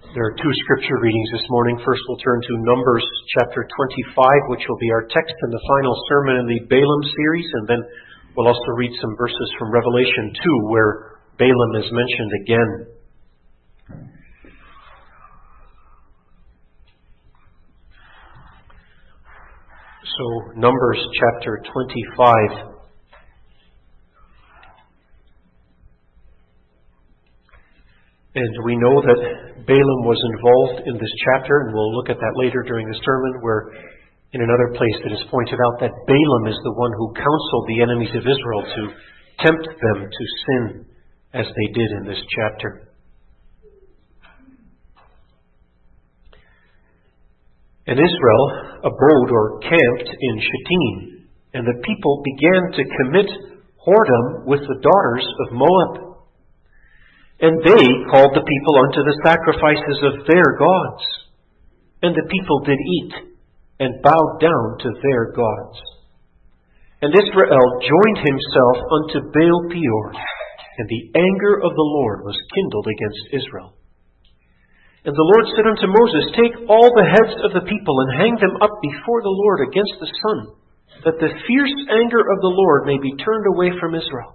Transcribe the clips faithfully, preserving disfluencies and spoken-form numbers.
There are two scripture readings this morning. First, we'll turn to Numbers chapter twenty-five, which will be our text in the final sermon in the Balaam series, and then we'll also read some verses from Revelation two, where Balaam is mentioned again. So, Numbers chapter twenty-five. And we know that Balaam was involved in this chapter, and we'll look at that later during the sermon, where in another place it is pointed out that Balaam is the one who counseled the enemies of Israel to tempt them to sin, as they did in this chapter. And Israel abode or camped in Shittim, and the people began to commit whoredom with the daughters of Moab. And they called the people unto the sacrifices of their gods. And the people did eat, and bowed down to their gods. And Israel joined himself unto Baal Peor, and the anger of the Lord was kindled against Israel. And the Lord said unto Moses, Take all the heads of the people, and hang them up before the Lord against the sun, that the fierce anger of the Lord may be turned away from Israel.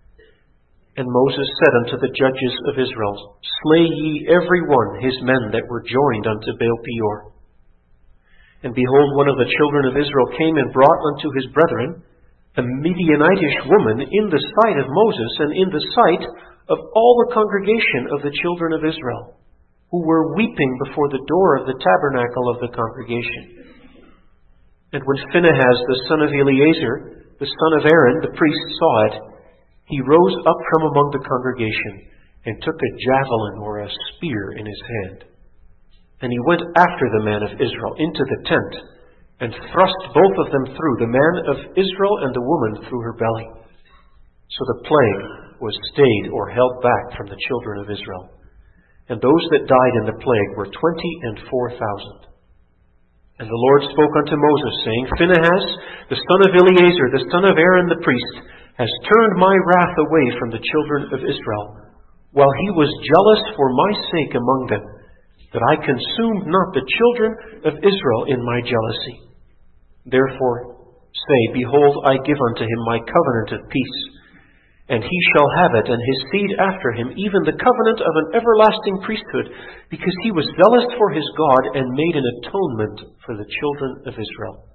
And Moses said unto the judges of Israel, Slay ye every one his men that were joined unto Baal Peor. And behold, one of the children of Israel came and brought unto his brethren a Midianitish woman in the sight of Moses, and in the sight of all the congregation of the children of Israel, who were weeping before the door of the tabernacle of the congregation. And when Phinehas the son of Eleazar, the son of Aaron, the priest, saw it, he rose up from among the congregation, and took a javelin or a spear in his hand. And he went after the man of Israel into the tent, and thrust both of them through, the man of Israel and the woman through her belly. So the plague was stayed or held back from the children of Israel. And those that died in the plague were twenty and four thousand. And the Lord spoke unto Moses, saying, Phinehas, the son of Eleazar, the son of Aaron the priest, has turned my wrath away from the children of Israel, while he was jealous for my sake among them, that I consumed not the children of Israel in my jealousy. Therefore say, Behold, I give unto him my covenant of peace, and he shall have it, and his seed after him, even the covenant of an everlasting priesthood, because he was zealous for his God, and made an atonement for the children of Israel.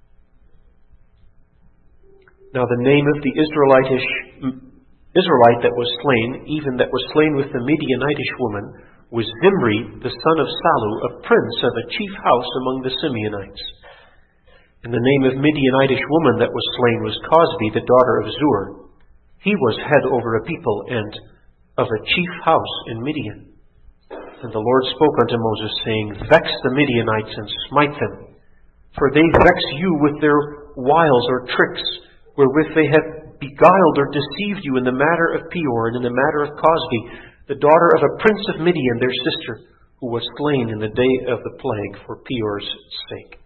Now the name of the Israelitish, Israelite that was slain, even that was slain with the Midianitish woman, was Zimri, the son of Salu, a prince of a chief house among the Simeonites. And the name of Midianitish woman that was slain was Cosbi, the daughter of Zur. He was head over a people, and of a chief house in Midian. And the Lord spoke unto Moses, saying, Vex the Midianites, and smite them, for they vex you with their wiles or tricks, wherewith they have beguiled or deceived you in the matter of Peor, and in the matter of Cosbi, the daughter of a prince of Midian, their sister, who was slain in the day of the plague for Peor's sake.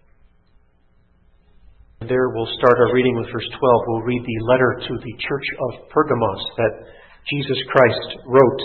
And there we'll start our reading with verse twelve. We'll read the letter to the church of Pergamos that Jesus Christ wrote.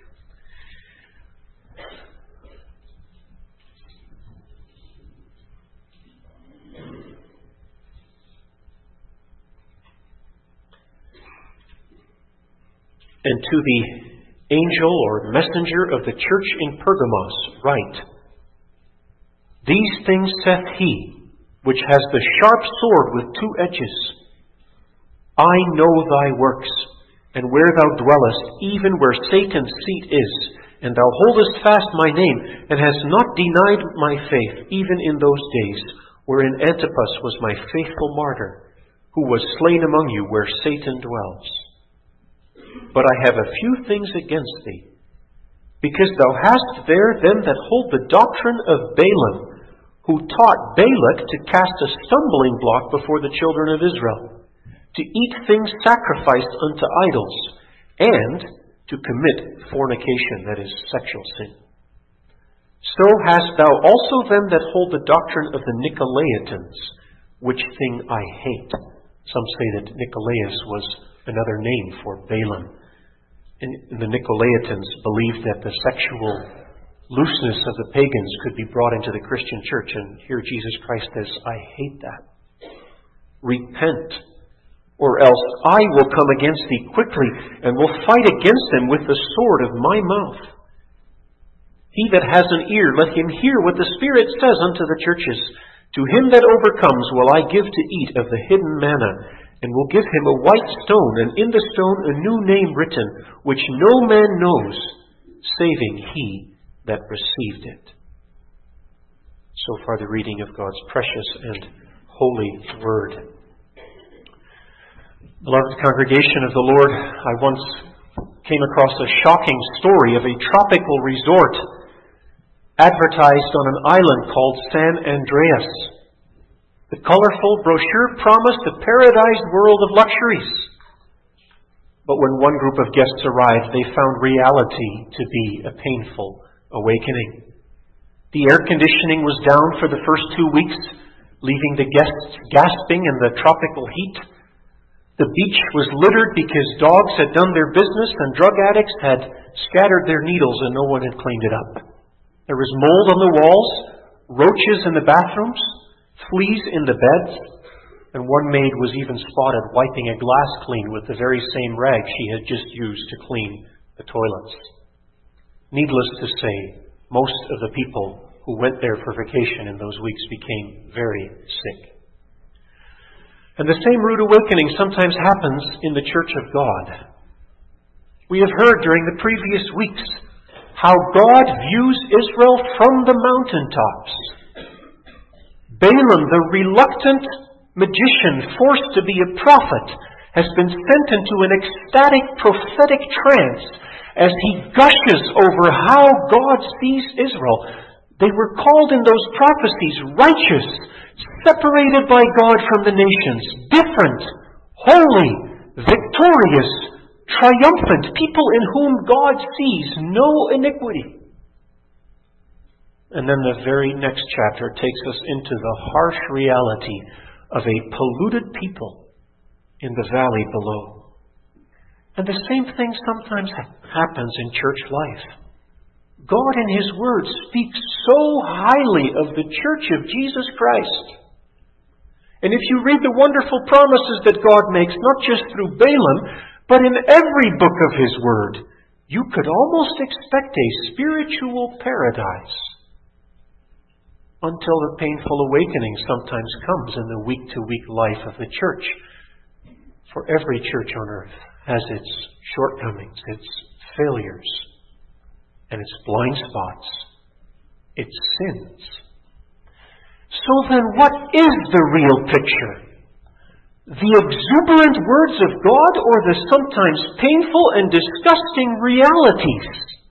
And to the angel or messenger of the church in Pergamos write, These things saith he, which has the sharp sword with two edges. I know thy works, and where thou dwellest, even where Satan's seat is, and thou holdest fast my name, and hast not denied my faith, even in those days, wherein Antipas was my faithful martyr, who was slain among you where Satan dwells. But I have a few things against thee, because thou hast there them that hold the doctrine of Balaam, who taught Balak to cast a stumbling block before the children of Israel, to eat things sacrificed unto idols, and to commit fornication, that is, sexual sin. So hast thou also them that hold the doctrine of the Nicolaitans, which thing I hate. Some say that Nicolaus was another name for Balaam. And the Nicolaitans believed that the sexual looseness of the pagans could be brought into the Christian church. And here Jesus Christ says, I hate that. Repent, or else I will come against thee quickly, and will fight against them with the sword of my mouth. He that has an ear, let him hear what the Spirit says unto the churches. To him that overcomes will I give to eat of the hidden manna, and will give him a white stone, and in the stone a new name written, which no man knows, saving he that received it. So far the reading of God's precious and holy word. Beloved congregation of the Lord, I once came across a shocking story of a tropical resort advertised on an island called San Andreas. The colorful brochure promised a paradise world of luxuries. But when one group of guests arrived, they found reality to be a painful awakening. The air conditioning was down for the first two weeks, leaving the guests gasping in the tropical heat. The beach was littered because dogs had done their business and drug addicts had scattered their needles and no one had cleaned it up. There was mold on the walls, roaches in the bathrooms, fleas in the beds, and one maid was even spotted wiping a glass clean with the very same rag she had just used to clean the toilets. Needless to say, most of the people who went there for vacation in those weeks became very sick. And the same rude awakening sometimes happens in the church of God. We have heard during the previous weeks how God views Israel from the mountaintops. Balaam, the reluctant magician forced to be a prophet, has been sent into an ecstatic prophetic trance as he gushes over how God sees Israel. They were called in those prophecies righteous, separated by God from the nations, different, holy, victorious, triumphant, people in whom God sees no iniquity. And then the very next chapter takes us into the harsh reality of a polluted people in the valley below. And the same thing sometimes happens in church life. God in His Word speaks so highly of the church of Jesus Christ. And if you read the wonderful promises that God makes, not just through Balaam, but in every book of His Word, you could almost expect a spiritual paradise. Until the painful awakening sometimes comes in the week-to-week life of the church. For every church on earth has its shortcomings, its failures, and its blind spots, its sins. So then, what is the real picture? The exuberant words of God or the sometimes painful and disgusting realities?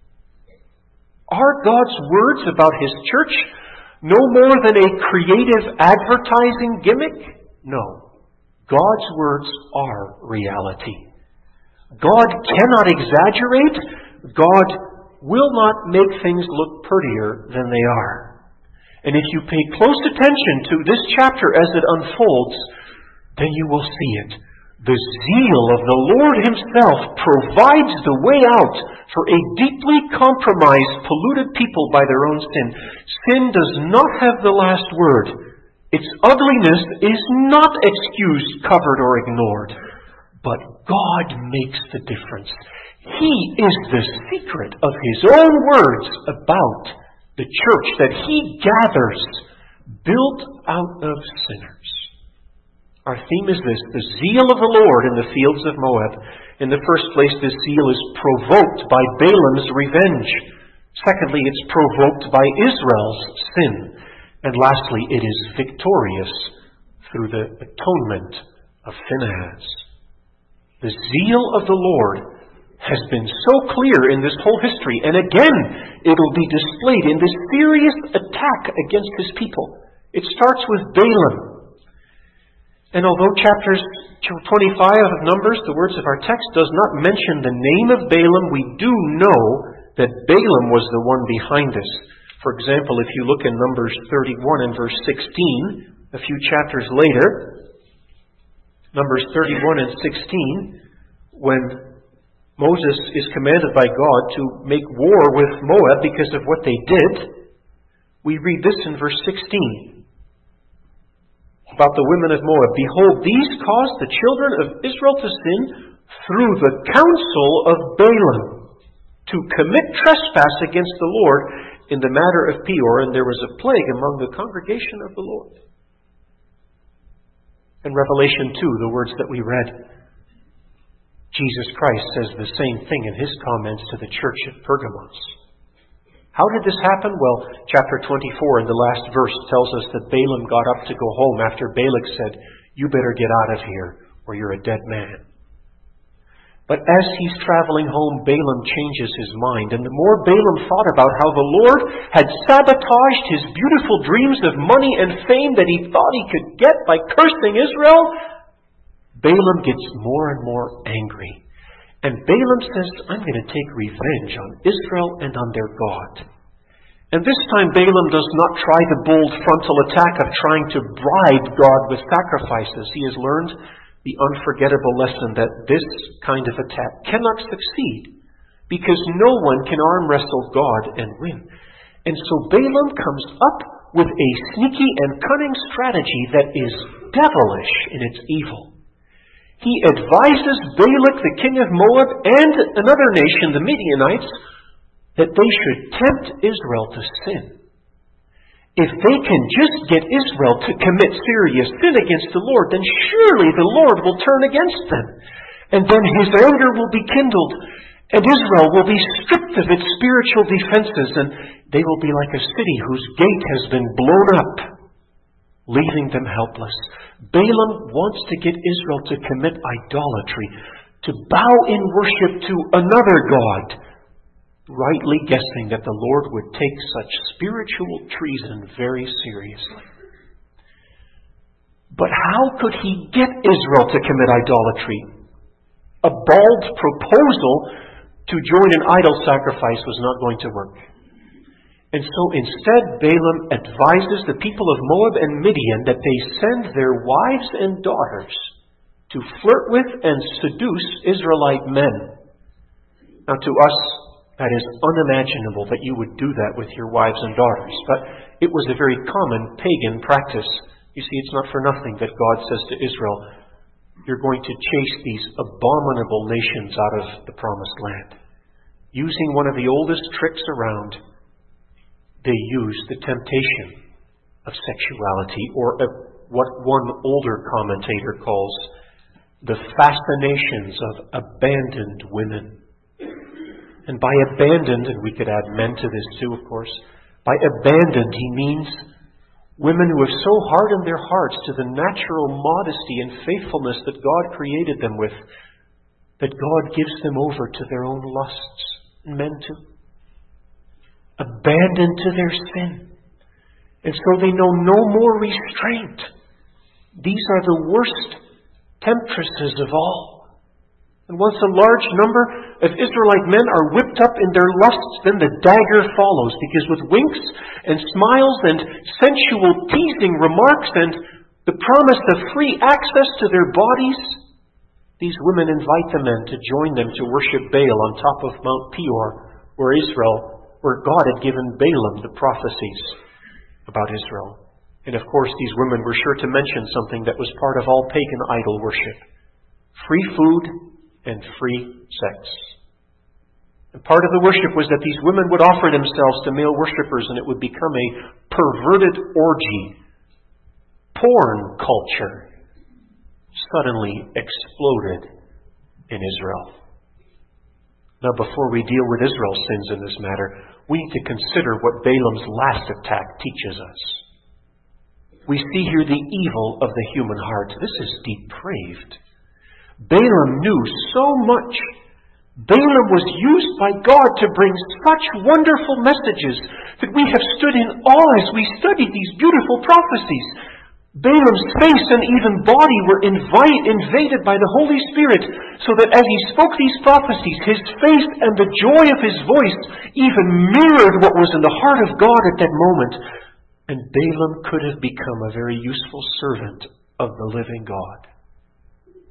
Are God's words about His church no more than a creative advertising gimmick? No. God's words are reality. God cannot exaggerate. God will not make things look prettier than they are. And if you pay close attention to this chapter as it unfolds, then you will see it. The zeal of the Lord Himself provides the way out for a deeply compromised, polluted people by their own sin. Sin does not have the last word. Its ugliness is not excused, covered, or ignored. But God makes the difference. He is the secret of His own words about the church that He gathers, built out of sinners. Our theme is this: the zeal of the Lord in the fields of Moab. In the first place, this zeal is provoked by Balaam's revenge. Secondly, it's provoked by Israel's sin. And lastly, it is victorious through the atonement of Phinehas. The zeal of the Lord has been so clear in this whole history, and again it will be displayed in this serious attack against His people. It starts with Balaam. And although chapters twenty-five of Numbers, the words of our text, does not mention the name of Balaam, we do know that Balaam was the one behind this. For example, if you look in Numbers thirty-one and verse sixteen, a few chapters later, Numbers thirty-one and sixteen, when Moses is commanded by God to make war with Moab because of what they did. We read this in verse sixteen about the women of Moab. Behold, these caused the children of Israel to sin through the counsel of Balaam, to commit trespass against the Lord in the matter of Peor, and there was a plague among the congregation of the Lord. In Revelation two, the words that we read, Jesus Christ says the same thing in His comments to the church at Pergamos. How did this happen? Well, chapter twenty-four in the last verse tells us that Balaam got up to go home after Balak said, "You better get out of here or you're a dead man." But as he's traveling home, Balaam changes his mind. And the more Balaam thought about how the Lord had sabotaged his beautiful dreams of money and fame that he thought he could get by cursing Israel, Balaam gets more and more angry. And Balaam says, "I'm going to take revenge on Israel and on their God." And this time Balaam does not try the bold frontal attack of trying to bribe God with sacrifices. He has learned the unforgettable lesson that this kind of attack cannot succeed because no one can arm wrestle God and win. And so Balaam comes up with a sneaky and cunning strategy that is devilish in its evil. He advises Balak, the king of Moab, and another nation, the Midianites, that they should tempt Israel to sin. If they can just get Israel to commit serious sin against the Lord, then surely the Lord will turn against them. And then His anger will be kindled, and Israel will be stripped of its spiritual defenses, and they will be like a city whose gate has been blown up, leaving them helpless. Balaam wants to get Israel to commit idolatry, to bow in worship to another god, rightly guessing that the Lord would take such spiritual treason very seriously. But how could he get Israel to commit idolatry? A bald proposal to join an idol sacrifice was not going to work. And so instead, Balaam advises the people of Moab and Midian that they send their wives and daughters to flirt with and seduce Israelite men. Now to us, that is unimaginable that you would do that with your wives and daughters. But it was a very common pagan practice. You see, it's not for nothing that God says to Israel, "You're going to chase these abominable nations out of the promised land." Using one of the oldest tricks around, they use the temptation of sexuality, or what one older commentator calls the fascinations of abandoned women. And by abandoned, and we could add men to this too, of course, by abandoned he means women who have so hardened their hearts to the natural modesty and faithfulness that God created them with, that God gives them over to their own lusts, and men too. Abandoned to their sin. And so they know no more restraint. These are the worst temptresses of all. And once a large number of Israelite men are whipped up in their lusts, then the dagger follows, because with winks and smiles and sensual teasing remarks and the promise of free access to their bodies, these women invite the men to join them to worship Baal on top of Mount Peor, where Israel, where God had given Balaam the prophecies about Israel. And of course, these women were sure to mention something that was part of all pagan idol worship: free food and free sex. And part of the worship was that these women would offer themselves to male worshippers, and it would become a perverted orgy. Porn culture suddenly exploded in Israel. Now, before we deal with Israel's sins in this matter, we need to consider what Balaam's last attack teaches us. We see here the evil of the human heart. This is depraved. Balaam knew so much. Balaam was used by God to bring such wonderful messages that we have stood in awe as we studied these beautiful prophecies. Balaam's face and even body were invite, invaded by the Holy Spirit, so that as he spoke these prophecies, his face and the joy of his voice even mirrored what was in the heart of God at that moment. And Balaam could have become a very useful servant of the living God.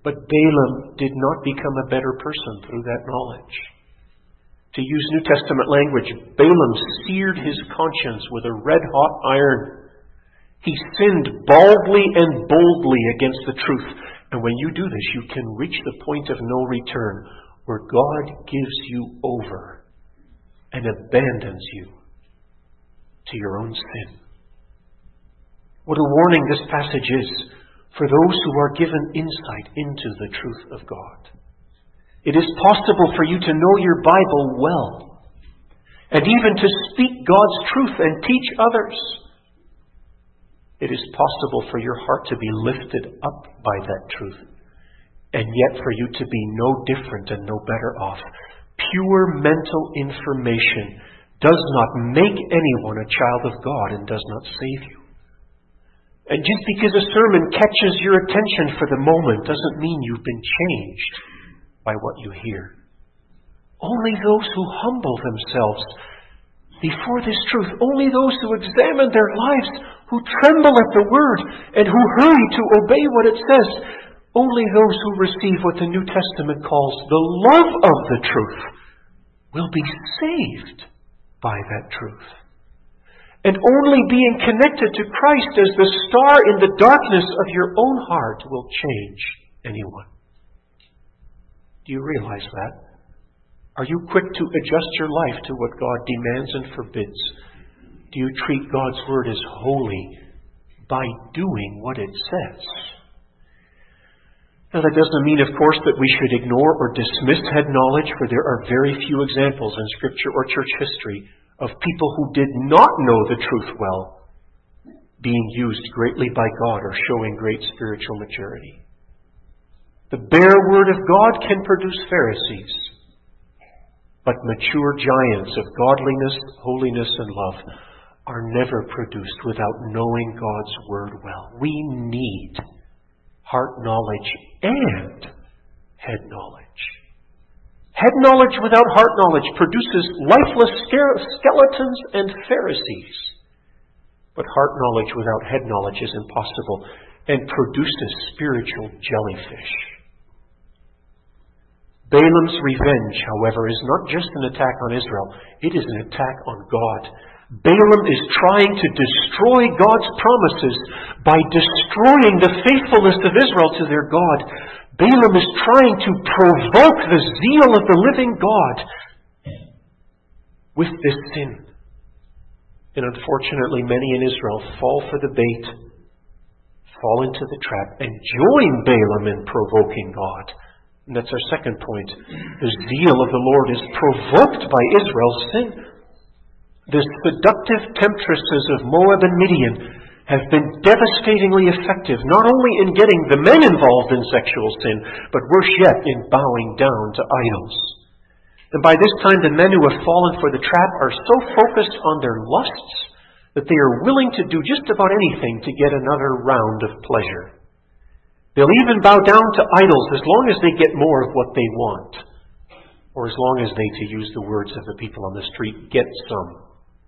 But Balaam did not become a better person through that knowledge. To use New Testament language, Balaam seared his conscience with a red-hot iron. He sinned baldly and boldly against the truth. And when you do this, you can reach the point of no return, where God gives you over and abandons you to your own sin. What a warning this passage is for those who are given insight into the truth of God. It is possible for you to know your Bible well, and even to speak God's truth and teach others. It is possible for your heart to be lifted up by that truth, and yet for you to be no different and no better off. Pure mental information does not make anyone a child of God and does not save you. And just because a sermon catches your attention for the moment doesn't mean you've been changed by what you hear. Only those who humble themselves before this truth, only those who examine their lives, who tremble at the Word, and who hurry to obey what it says, only those who receive what the New Testament calls the love of the truth will be saved by that truth. And only being connected to Christ as the star in the darkness of your own heart will change anyone. Do you realize that? Are you quick to adjust your life to what God demands and forbids? Do you treat God's Word as holy by doing what it says? Now, that doesn't mean, of course, that we should ignore or dismiss head knowledge, for there are very few examples in Scripture or church history of people who did not know the truth well being used greatly by God or showing great spiritual maturity. The bare Word of God can produce Pharisees, but mature giants of godliness, holiness, and love are never produced without knowing God's Word well. We need heart knowledge and head knowledge. Head knowledge without heart knowledge produces lifeless skeletons and Pharisees. But heart knowledge without head knowledge is impossible and produces spiritual jellyfish. Balaam's revenge, however, is not just an attack on Israel. It is an attack on God. Balaam is trying to destroy God's promises by destroying the faithfulness of Israel to their God. Balaam is trying to provoke the zeal of the living God with this sin. And unfortunately, many in Israel fall for the bait, fall into the trap, and join Balaam in provoking God. And that's our second point. The zeal of the Lord is provoked by Israel's sin. The seductive temptresses of Moab and Midian have been devastatingly effective, not only in getting the men involved in sexual sin, but worse yet, in bowing down to idols. And by this time, the men who have fallen for the trap are so focused on their lusts that they are willing to do just about anything to get another round of pleasure. They'll even bow down to idols as long as they get more of what they want, or as long as they, to use the words of the people on the street, get some.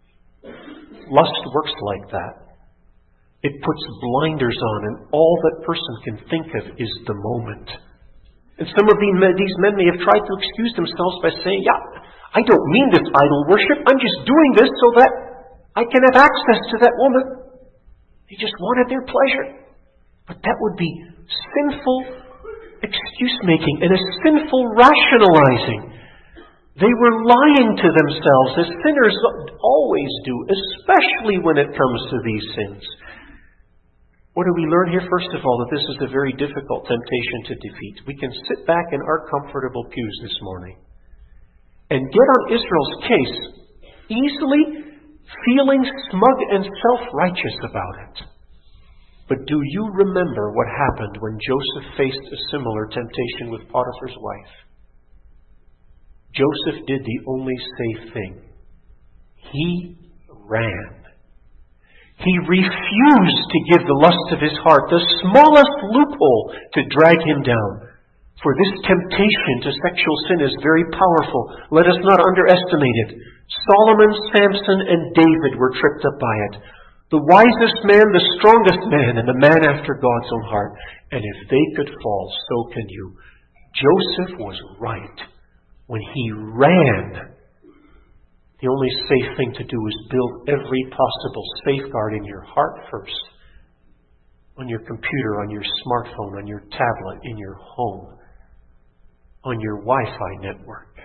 Lust works like that. It puts blinders on, and all that person can think of is the moment. And some of these men may have tried to excuse themselves by saying, yeah, I don't mean this idol worship. I'm just doing this so that I can have access to that woman. They just wanted their pleasure. But that would be sinful excuse-making and a sinful rationalizing. They were lying to themselves, as sinners always do, especially when it comes to these sins. What do we learn here? First of all, that this is a very difficult temptation to defeat. We can sit back in our comfortable pews this morning and get on Israel's case easily, feeling smug and self-righteous about it. But do you remember what happened when Joseph faced a similar temptation with Potiphar's wife? Joseph did the only safe thing. He ran. He refused to give the lust of his heart the smallest loophole to drag him down. For this temptation to sexual sin is very powerful. Let us not underestimate it. Solomon, Samson, and David were tripped up by it. The wisest man, the strongest man, and the man after God's own heart. And if they could fall, so can you. Joseph was right when he ran. The only safe thing to do is build every possible safeguard in your heart first. On your computer, on your smartphone, on your tablet, in your home, on your Wi-Fi network.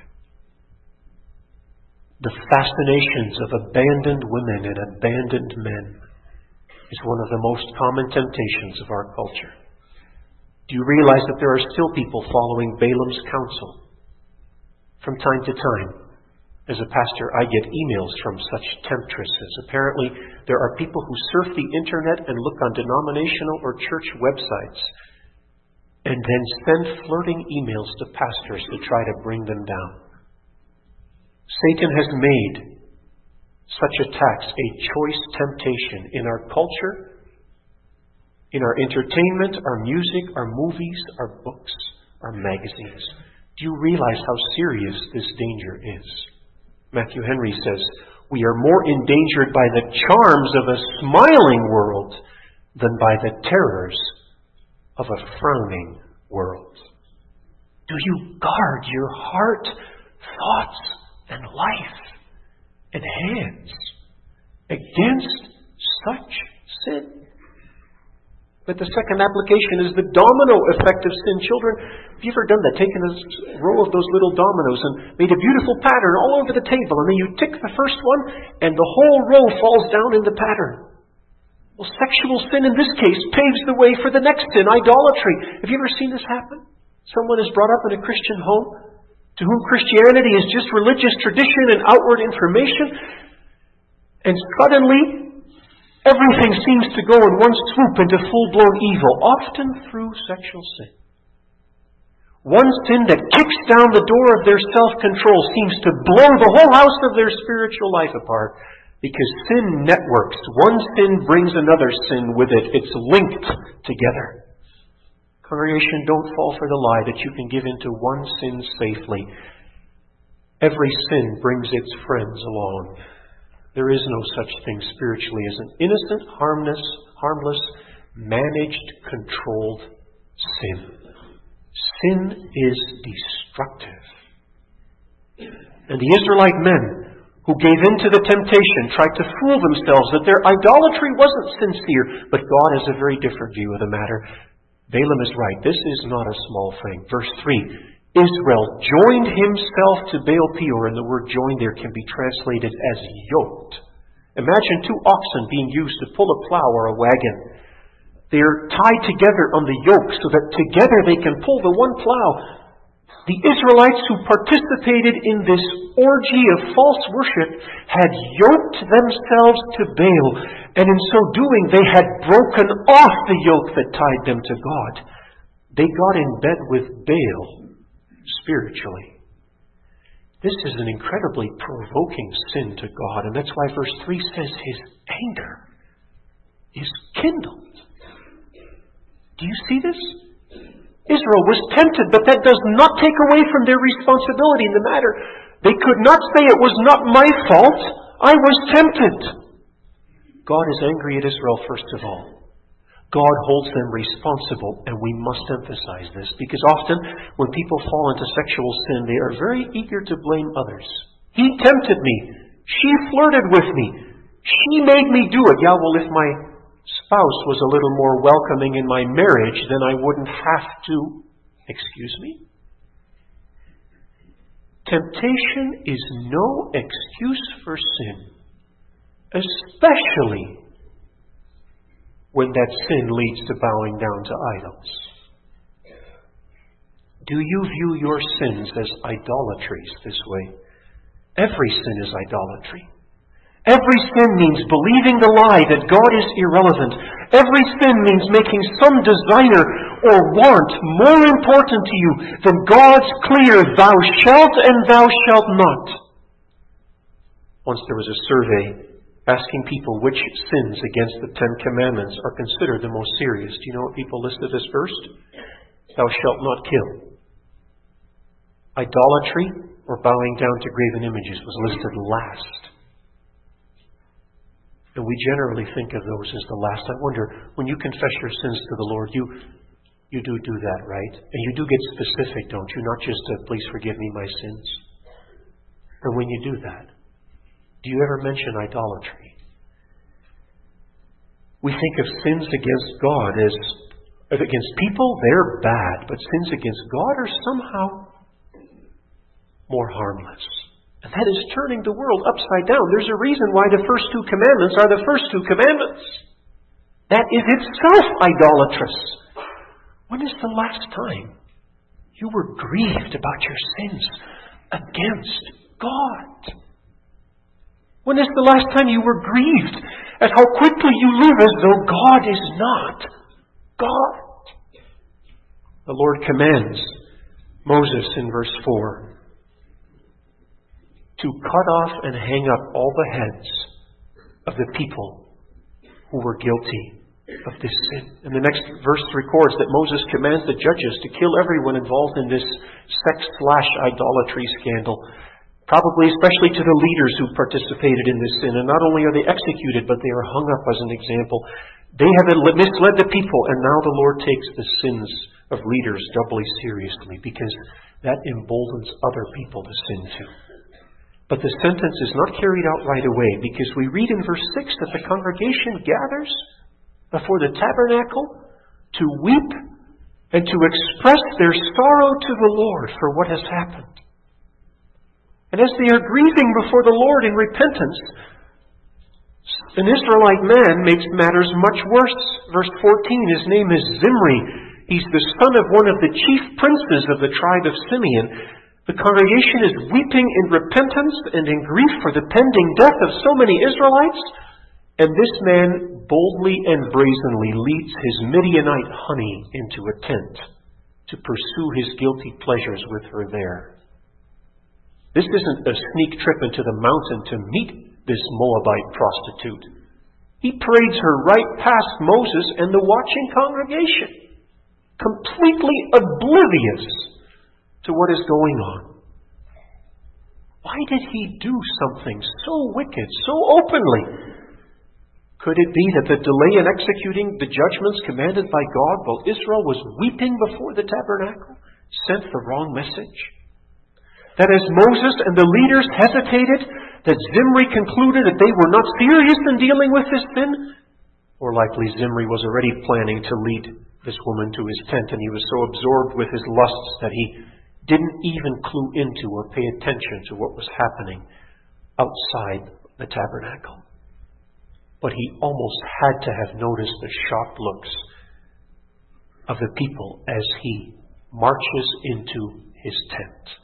The fascinations of abandoned women and abandoned men is one of the most common temptations of our culture. Do you realize that there are still people following Balaam's counsel? From time to time, as a pastor, I get emails from such temptresses. Apparently, there are people who surf the internet and look on denominational or church websites and then send flirting emails to pastors to try to bring them down. Satan has made such attacks a choice temptation in our culture, in our entertainment, our music, our movies, our books, our magazines. Do you realize how serious this danger is? Matthew Henry says, we are more endangered by the charms of a smiling world than by the terrors of a frowning world. Do you guard your heart, thoughts, and life and hands against such sin? But the second application is the domino effect of sin. Children, have you ever done that? Taken a row of those little dominoes and made a beautiful pattern all over the table, and then you tick the first one, and the whole row falls down in the pattern. Well, sexual sin in this case paves the way for the next sin, idolatry. Have you ever seen this happen? Someone is brought up in a Christian home to whom Christianity is just religious tradition and outward information, and suddenly everything seems to go in one swoop into full-blown evil, often through sexual sin. One sin that kicks down the door of their self-control seems to blow the whole house of their spiritual life apart, because sin networks. One sin brings another sin with it. It's linked together. Congregation, don't fall for the lie that you can give into one sin safely. Every sin brings its friends along. There is no such thing spiritually as an innocent, harmless, harmless, managed, controlled sin. Sin is destructive. And the Israelite men who gave in to the temptation tried to fool themselves that their idolatry wasn't sincere, but God has a very different view of the matter. Balaam is right. This is not a small thing. Verse three, Israel joined himself to Baal Peor, and the word joined there can be translated as yoked. Imagine two oxen being used to pull a plow or a wagon. They're tied together on the yoke so that together they can pull the one plow. The Israelites who participated in this orgy of false worship had yoked themselves to Baal, and in so doing they had broken off the yoke that tied them to God. They got in bed with Baal spiritually. This is an incredibly provoking sin to God, and that's why verse three says his anger is kindled. Do you see this? Israel was tempted, but that does not take away from their responsibility in the matter. They could not say it was not my fault. I was tempted. God is angry at Israel first of all. God holds them responsible, and we must emphasize this, because often when people fall into sexual sin, they are very eager to blame others. He tempted me. She flirted with me. She made me do it. Yeah, well, if my spouse was a little more welcoming in my marriage, then I wouldn't have to. Excuse me? Temptation is no excuse for sin, especially when that sin leads to bowing down to idols. Do you view your sins as idolatries this way? Every sin is idolatry. Every sin means believing the lie that God is irrelevant. Every sin means making some desire or want more important to you than God's clear, thou shalt and thou shalt not. Once there was a survey asking people which sins against the Ten Commandments are considered the most serious. Do you know what people listed as first? Thou shalt not kill. Idolatry or bowing down to graven images was listed last. And we generally think of those as the last. I wonder, when you confess your sins to the Lord, you you do do that, right? And you do get specific, don't you? Not just a, please forgive me my sins. Or when you do that, do you ever mention idolatry? We think of sins against God as, against people, they're bad. But sins against God are somehow more harmless. And that is turning the world upside down. There's a reason why the first two commandments are the first two commandments. That is itself idolatrous. When is the last time you were grieved about your sins against God? When is the last time you were grieved at how quickly you live as though God is not God? The Lord commands Moses in verse four to cut off and hang up all the heads of the people who were guilty of this sin. And the next verse records that Moses commands the judges to kill everyone involved in this sex slash idolatry scandal. Probably especially to the leaders who participated in this sin. And not only are they executed, but they are hung up as an example. They have misled the people, and now the Lord takes the sins of leaders doubly seriously, because that emboldens other people to sin too. But the sentence is not carried out right away, because we read in verse six that the congregation gathers before the tabernacle to weep and to express their sorrow to the Lord for what has happened. And as they are grieving before the Lord in repentance, an Israelite man makes matters much worse. Verse fourteen, his name is Zimri. He's the son of one of the chief princes of the tribe of Simeon. The congregation is weeping in repentance and in grief for the pending death of so many Israelites. And this man boldly and brazenly leads his Midianite honey into a tent to pursue his guilty pleasures with her there. This isn't a sneak trip into the mountain to meet this Moabite prostitute. He parades her right past Moses and the watching congregation, completely oblivious to what is going on. Why did he do something so wicked, so openly? Could it be that the delay in executing the judgments commanded by God while Israel was weeping before the tabernacle sent the wrong message? That as Moses and the leaders hesitated, that Zimri concluded that they were not serious in dealing with this sin? Or likely Zimri was already planning to lead this woman to his tent, and he was so absorbed with his lusts that he didn't even clue into or pay attention to what was happening outside the tabernacle. But he almost had to have noticed the shocked looks of the people as he marches into his tent.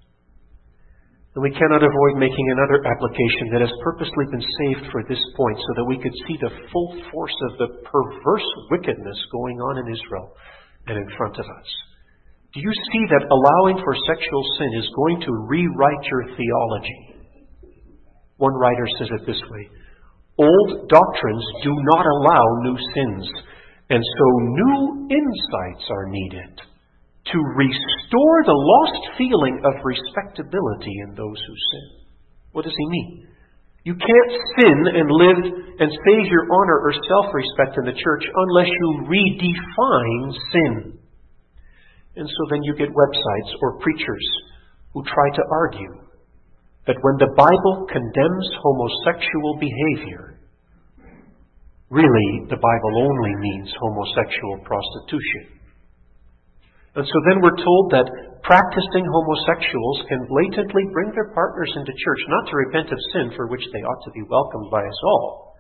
And we cannot avoid making another application that has purposely been saved for this point so that we could see the full force of the perverse wickedness going on in Israel and in front of us. Do you see that allowing for sexual sin is going to rewrite your theology? One writer says it this way: old doctrines do not allow new sins, and so new insights are needed to restore the lost feeling of respectability in those who sin. What does he mean? You can't sin and live and save your honor or self-respect in the church unless you redefine sin. And so then you get websites or preachers who try to argue that when the Bible condemns homosexual behavior, really the Bible only means homosexual prostitution. And so then we're told that practicing homosexuals can blatantly bring their partners into church, not to repent of sin, for which they ought to be welcomed by us all,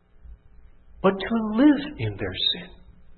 but to live in their sin.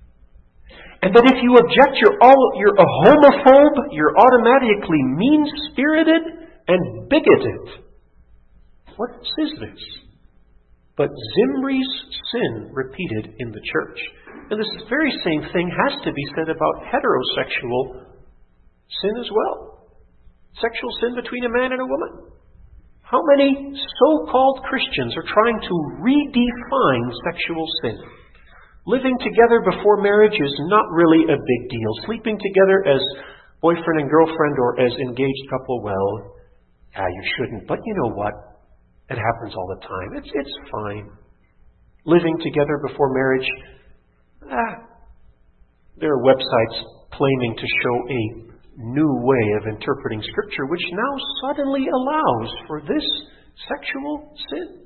And that if you object, you're, all, you're a homophobe, you're automatically mean-spirited and bigoted. What is this? But Zimri's sin repeated in the church. And this very same thing has to be said about heterosexual sin as well. Sexual sin between a man and a woman. How many so-called Christians are trying to redefine sexual sin? Living together before marriage is not really a big deal. Sleeping together as boyfriend and girlfriend or as engaged couple, well, yeah, you shouldn't. But you know what? It happens all the time. It's, it's fine. living together before marriage. Ah, there are websites claiming to show a new way of interpreting Scripture, which now suddenly allows for this sexual sin.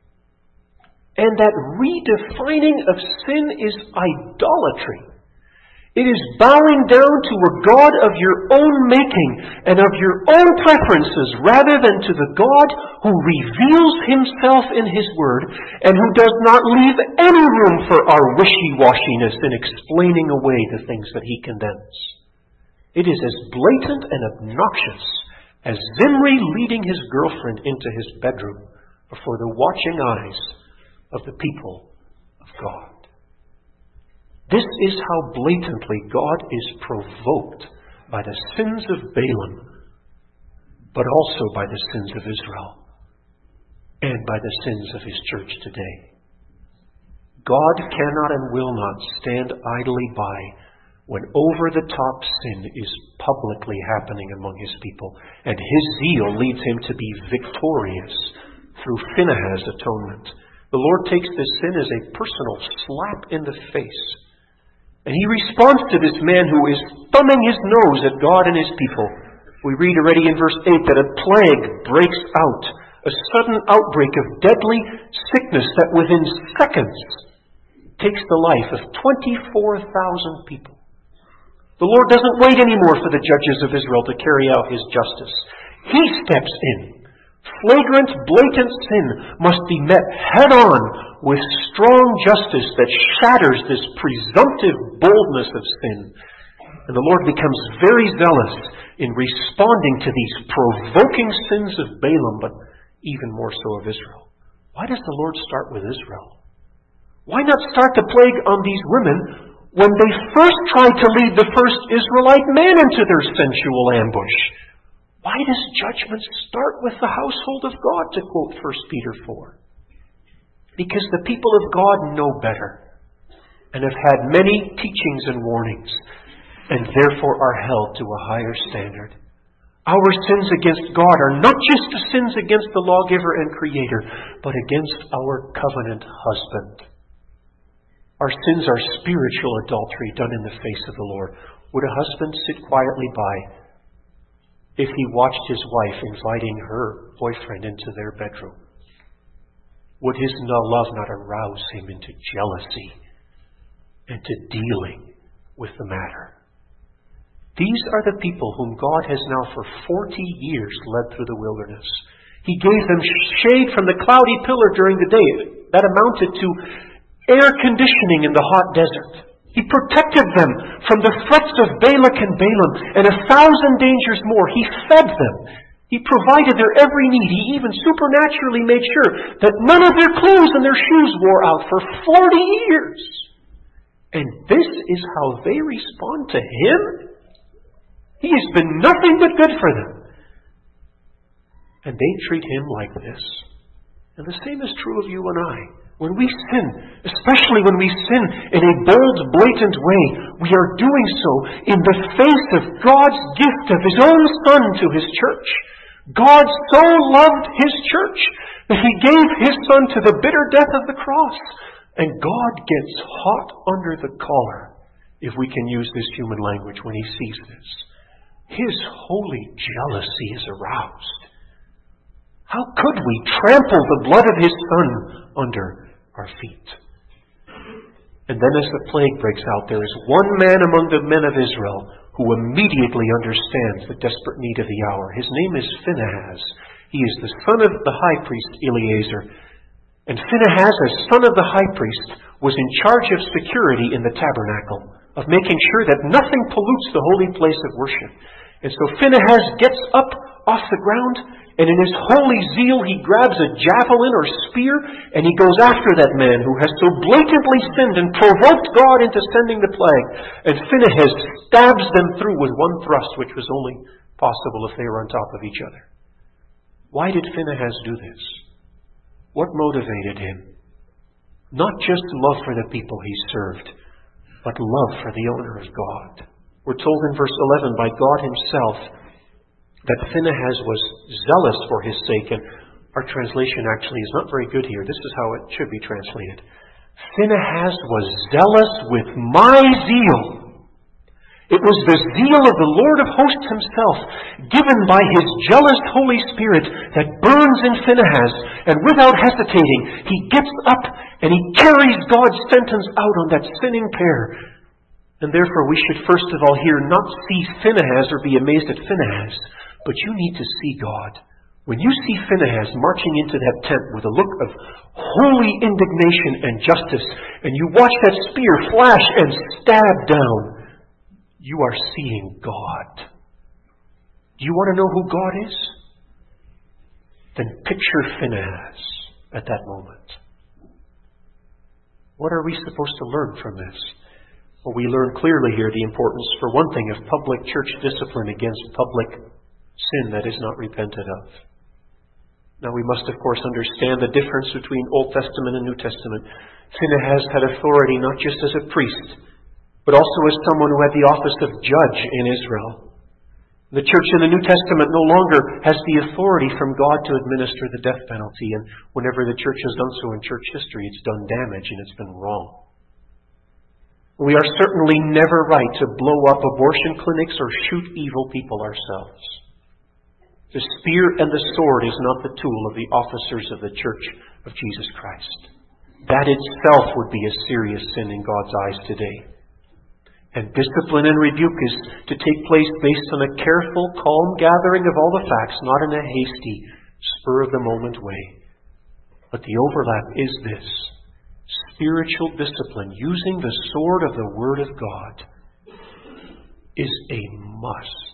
And that redefining of sin is idolatry. It is bowing down to a God of your own making and of your own preferences rather than to the God who reveals Himself in His Word and who does not leave any room for our wishy-washiness in explaining away the things that He condemns. It is as blatant and obnoxious as Zimri leading his girlfriend into his bedroom before the watching eyes of the people of God. This is how blatantly God is provoked by the sins of Balaam, but also by the sins of Israel and by the sins of His church today. God cannot and will not stand idly by when over-the-top sin is publicly happening among His people, and His zeal leads Him to be victorious through Phinehas' atonement. The Lord takes this sin as a personal slap in the face. And He responds to this man who is thumbing his nose at God and His people. We read already in verse eight that a plague breaks out, a sudden outbreak of deadly sickness that within seconds takes the life of twenty-four thousand people. The Lord doesn't wait anymore for the judges of Israel to carry out His justice. He steps in. Flagrant, blatant sin must be met head-on with strong justice that shatters this presumptive boldness of sin. And the Lord becomes very zealous in responding to these provoking sins of Balaam, but even more so of Israel. Why does the Lord start with Israel? Why not start the plague on these women when they first tried to lead the first Israelite man into their sensual ambush? Why does judgment start with the household of God, to quote First Peter four? Because the people of God know better and have had many teachings and warnings and therefore are held to a higher standard. Our sins against God are not just the sins against the lawgiver and creator, but against our covenant husband. Our sins are spiritual adultery done in the face of the Lord. Would a husband sit quietly by if he watched his wife inviting her boyfriend into their bedroom? Would his love not arouse him into jealousy and to dealing with the matter? These are the people whom God has now for forty years led through the wilderness. He gave them shade from the cloudy pillar during the day. That amounted to air conditioning in the hot desert. He protected them from the threats of Balak and Balaam and a thousand dangers more. He fed them. He provided their every need. He even supernaturally made sure that none of their clothes and their shoes wore out for forty years. And this is how they respond to Him? He has been nothing but good for them. And they treat Him like this. And the same is true of you and I. When we sin, especially when we sin in a bold, blatant way, we are doing so in the face of God's gift of His own Son to His church. God so loved His church that He gave His Son to the bitter death of the cross. And God gets hot under the collar, if we can use this human language, when He sees this. His holy jealousy is aroused. How could we trample the blood of His Son under our feet? And then as the plague breaks out, there is one man among the men of Israel who immediately understands the desperate need of the hour. His name is Phinehas. He is the son of the high priest Eleazar. And Phinehas, as son of the high priest, was in charge of security in the tabernacle, of making sure that nothing pollutes the holy place of worship. And so Phinehas gets up off the ground, and in his holy zeal, he grabs a javelin or spear, and he goes after that man who has so blatantly sinned and provoked God into sending the plague. And Phinehas stabs them through with one thrust, which was only possible if they were on top of each other. Why did Phinehas do this? What motivated him? Not just love for the people he served, but love for the honor of God. We're told in verse eleven by God Himself that Phinehas was zealous for His sake. And our translation actually is not very good here. This is how it should be translated. Phinehas was zealous with my zeal. It was the zeal of the Lord of hosts himself, given by his jealous Holy Spirit, that burns in Phinehas, and without hesitating, he gets up and he carries God's sentence out on that sinning pair. And therefore we should first of all here not see Phinehas or be amazed at Phinehas, but you need to see God. When you see Phinehas marching into that tent with a look of holy indignation and justice, and you watch that spear flash and stab down, you are seeing God. Do you want to know who God is? Then picture Phinehas at that moment. What are we supposed to learn from this? Well, we learn clearly here the importance, for one thing, of public church discipline against public sin that is not repented of. Now, we must, of course, understand the difference between Old Testament and New Testament. Phinehas had authority not just as a priest, but also as someone who had the office of judge in Israel. The church in the New Testament no longer has the authority from God to administer the death penalty, and whenever the church has done so in church history, it's done damage and it's been wrong. We are certainly never right to blow up abortion clinics or shoot evil people ourselves. The spear and the sword is not the tool of the officers of the Church of Jesus Christ. That itself would be a serious sin in God's eyes today. And discipline and rebuke is to take place based on a careful, calm gathering of all the facts, not in a hasty, spur-of-the-moment way. But the overlap is this: spiritual discipline, using the sword of the Word of God, is a must.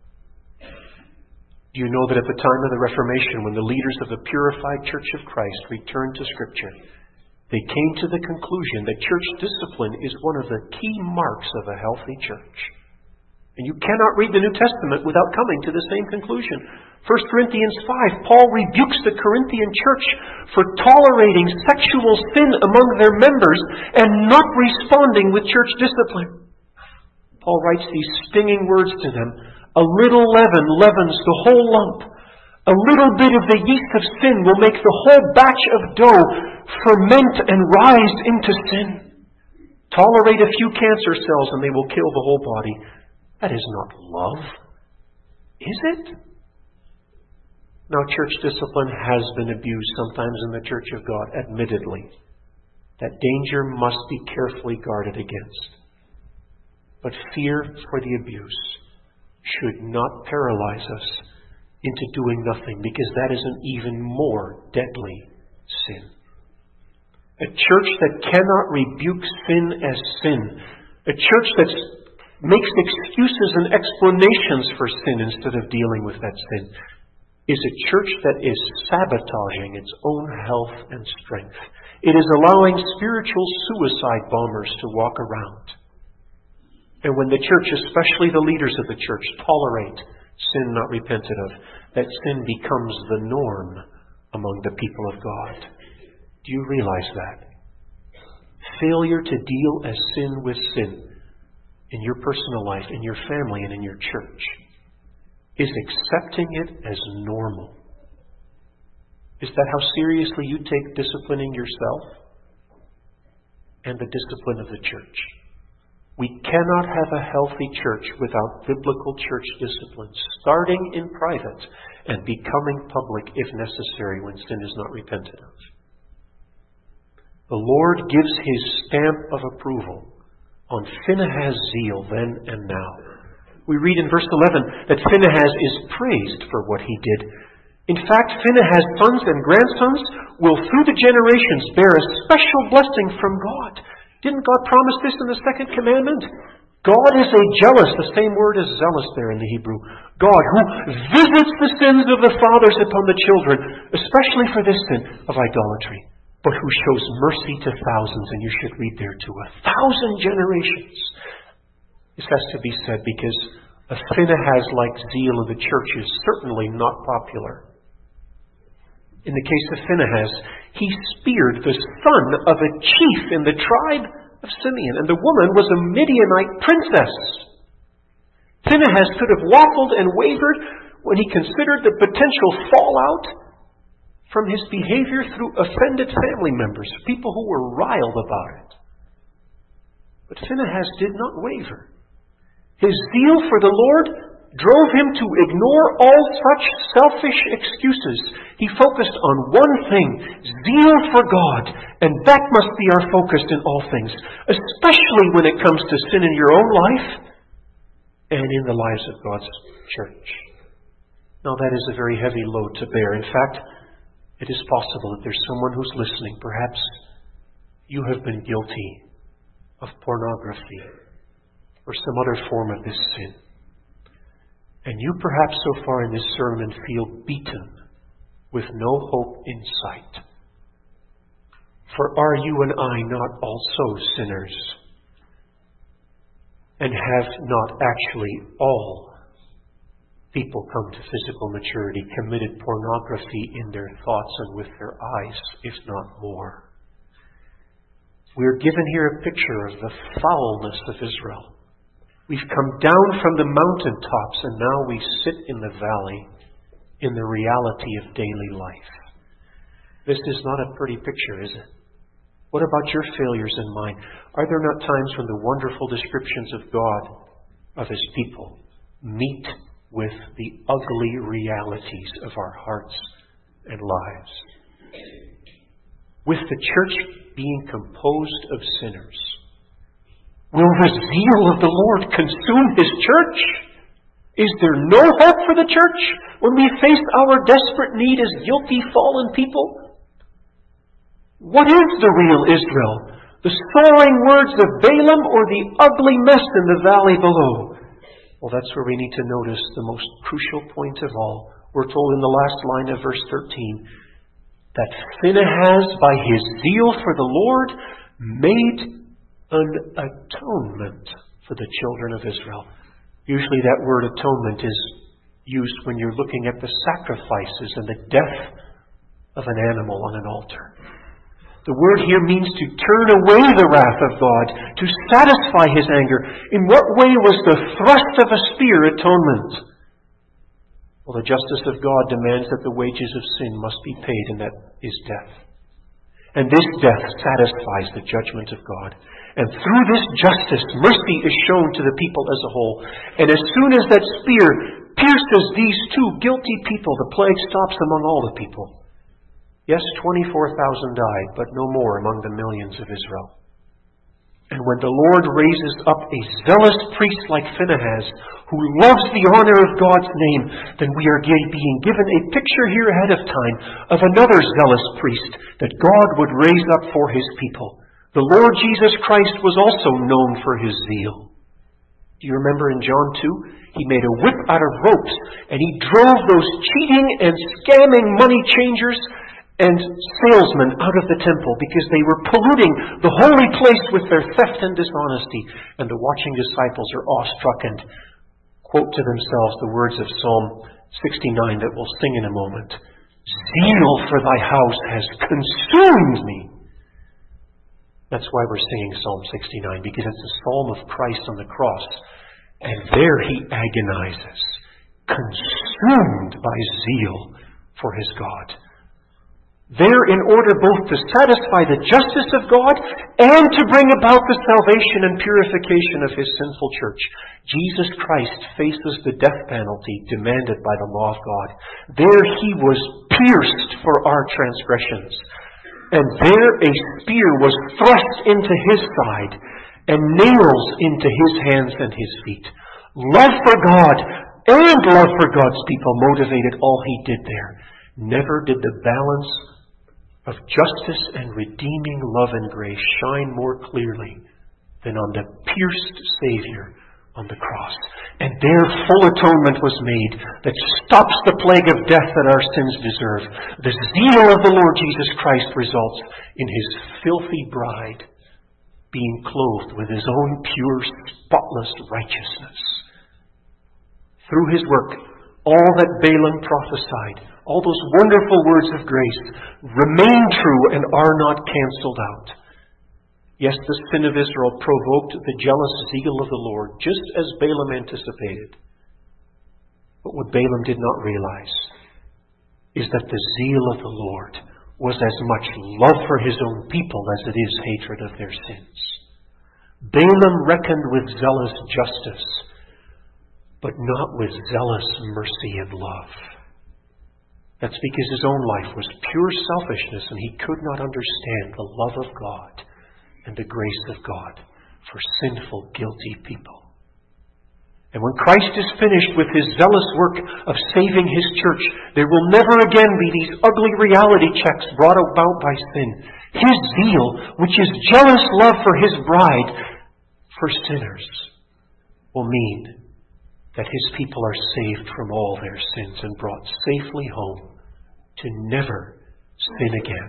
Do you know that at the time of the Reformation, when the leaders of the purified Church of Christ returned to Scripture, they came to the conclusion that church discipline is one of the key marks of a healthy church. And you cannot read the New Testament without coming to the same conclusion. First Corinthians five, Paul rebukes the Corinthian church for tolerating sexual sin among their members and not responding with church discipline. Paul writes these stinging words to them: a little leaven leavens the whole lump. A little bit of the yeast of sin will make the whole batch of dough ferment and rise into sin. Tolerate a few cancer cells and they will kill the whole body. That is not love, is it? Now, church discipline has been abused sometimes in the Church of God, admittedly. That danger must be carefully guarded against. But fear for the abuse should not paralyze us into doing nothing, because that is an even more deadly sin. A church that cannot rebuke sin as sin, a church that makes excuses and explanations for sin instead of dealing with that sin, is a church that is sabotaging its own health and strength. It is allowing spiritual suicide bombers to walk around. And when the church, especially the leaders of the church, tolerate sin not repented of, that sin becomes the norm among the people of God. Do you realize that? Failure to deal as sin with sin in your personal life, in your family, and in your church is accepting it as normal. Is that how seriously you take disciplining yourself and the discipline of the church? We cannot have a healthy church without biblical church discipline, starting in private and becoming public if necessary when sin is not repented of. The Lord gives His stamp of approval on Phinehas' zeal then and now. We read in verse eleven that Phinehas is praised for what he did. In fact, Phinehas' sons and grandsons will through the generations bear a special blessing from God. Didn't God promise this in the second commandment? God is a jealous, the same word as zealous there in the Hebrew. God who visits the sins of the fathers upon the children, especially for this sin of idolatry, but who shows mercy to thousands, and you should read there to a thousand generations. This has to be said because a Phinehas-like zeal in the church is certainly not popular. In the case of Phinehas, he speared the son of a chief in the tribe of Simeon, and the woman was a Midianite princess. Phinehas could have waffled and wavered when he considered the potential fallout from his behavior through offended family members, people who were riled about it. But Phinehas did not waver. His zeal for the Lord drove him to ignore all such selfish excuses. He focused on one thing, zeal for God. And that must be our focus in all things, especially when it comes to sin in your own life and in the lives of God's church. Now, that is a very heavy load to bear. In fact, it is possible that there's someone who's listening. Perhaps you have been guilty of pornography or some other form of this sin. And you perhaps so far in this sermon feel beaten with no hope in sight. For are you and I not also sinners? And have not actually all people come to physical maturity committed pornography in their thoughts and with their eyes, if not more? We are given here a picture of the foulness of Israel. We've come down from the mountaintops and now we sit in the valley in the reality of daily life. This is not a pretty picture, is it? What about your failures and mine? Are there not times when the wonderful descriptions of God, of His people, meet with the ugly realities of our hearts and lives? With the church being composed of sinners, will the zeal of the Lord consume His church? Is there no hope for the church when we face our desperate need as guilty, fallen people? What is the real Israel? The soaring words of Balaam or the ugly mess in the valley below? Well, that's where we need to notice the most crucial point of all. We're told in the last line of verse thirteen that Phinehas, by his zeal for the Lord, made an atonement for the children of Israel. Usually that word atonement is used when you're looking at the sacrifices and the death of an animal on an altar. The word here means to turn away the wrath of God, to satisfy His anger. In what way was the thrust of a spear atonement? Well, the justice of God demands that the wages of sin must be paid, and that is death. And this death satisfies the judgment of God. And through this justice, mercy is shown to the people as a whole. And as soon as that spear pierces these two guilty people, the plague stops among all the people. Yes, twenty-four thousand died, but no more among the millions of Israel. And when the Lord raises up a zealous priest like Phinehas, who loves the honor of God's name, then we are being given a picture here ahead of time of another zealous priest that God would raise up for His people. The Lord Jesus Christ was also known for His zeal. Do you remember in John two? He made a whip out of ropes, and He drove those cheating and scamming money changers and salesmen out of the temple because they were polluting the holy place with their theft and dishonesty. And the watching disciples are awestruck and quote to themselves the words of Psalm sixty-nine that we'll sing in a moment. Zeal for thy house has consumed me. That's why we're singing Psalm sixty-nine, because it's a psalm of Christ on the cross. And there He agonizes, consumed by zeal for His God. There in order both to satisfy the justice of God and to bring about the salvation and purification of His sinful church. Jesus Christ faces the death penalty demanded by the law of God. There He was pierced for our transgressions. And there a spear was thrust into His side and nails into His hands and His feet. Love for God and love for God's people motivated all He did there. Never did the balance of justice and redeeming love and grace shine more clearly than on the pierced Savior on the cross. And there full atonement was made that stops the plague of death that our sins deserve. The zeal of the Lord Jesus Christ results in His filthy bride being clothed with His own pure, spotless righteousness. Through His work, all that Balaam prophesied, all those wonderful words of grace remain true and are not cancelled out. Yes, the sin of Israel provoked the jealous zeal of the Lord, just as Balaam anticipated. But what Balaam did not realize is that the zeal of the Lord was as much love for his own people as it is hatred of their sins. Balaam reckoned with zealous justice, but not with zealous mercy and love. That's because his own life was pure selfishness, and he could not understand the love of God and the grace of God for sinful, guilty people. And when Christ is finished with his zealous work of saving his church, there will never again be these ugly reality checks brought about by sin. His zeal, which is jealous love for his bride, for sinners, will mean that his people are saved from all their sins and brought safely home to never sin again.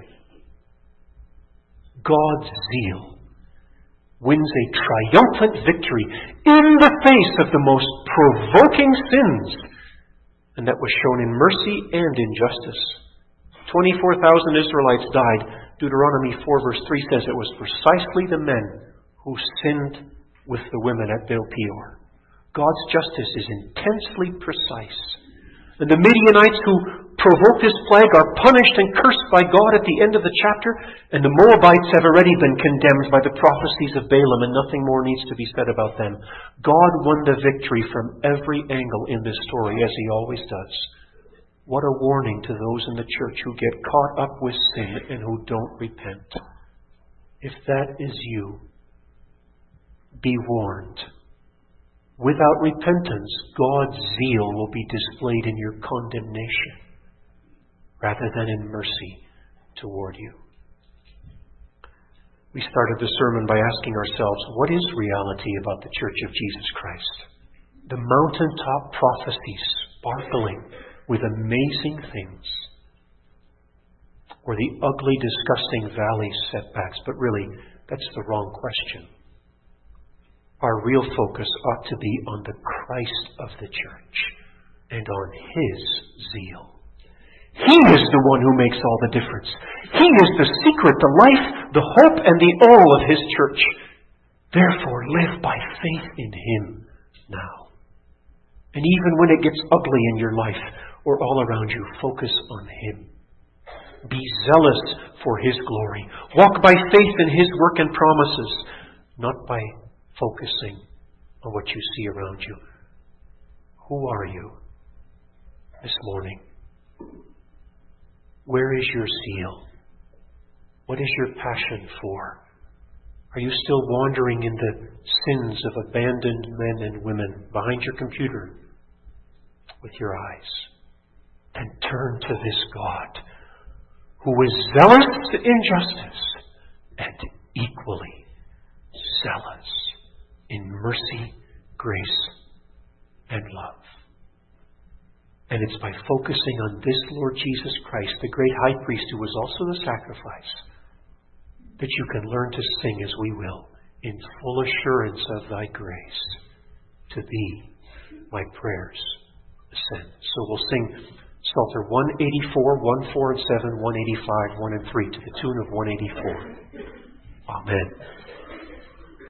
God's zeal wins a triumphant victory in the face of the most provoking sins, and that was shown in mercy and in justice. twenty-four thousand Israelites died. Deuteronomy four verse three says it was precisely the men who sinned with the women at Baal Peor. God's justice is intensely precise. And the Midianites who provoke this plague are punished and cursed by God at the end of the chapter, and the Moabites have already been condemned by the prophecies of Balaam, and nothing more needs to be said about them. God won the victory from every angle in this story, as he always does. What a warning to those in the church who get caught up with sin and who don't repent. If that is you, be warned. Without repentance, God's zeal will be displayed in your condemnation rather than in mercy toward you. We started the sermon by asking ourselves, what is reality about the Church of Jesus Christ? The mountaintop prophecies sparkling with amazing things, or the ugly, disgusting valley setbacks? But really, that's the wrong question. Our real focus ought to be on the Christ of the church and on his zeal. He is the one who makes all the difference. He is the secret, the life, the hope, and the all of his church. Therefore, live by faith in him now. And even when it gets ugly in your life or all around you, focus on him. Be zealous for his glory. Walk by faith in his work and promises, not by focusing on what you see around you. Who are you this morning? Where is your zeal? What is your passion for? Are you still wandering in the sins of abandoned men and women behind your computer with your eyes? Then turn to this God who is zealous in justice and equally zealous in mercy, grace, and love. And it's by focusing on this Lord Jesus Christ, the great high priest who was also the sacrifice, that you can learn to sing as we will, in full assurance of thy grace. To thee my prayers ascend. So we'll sing Psalter one eighty-four, one, four, and seven, one eighty-five, one, and three, to the tune of one eighty-four. Amen.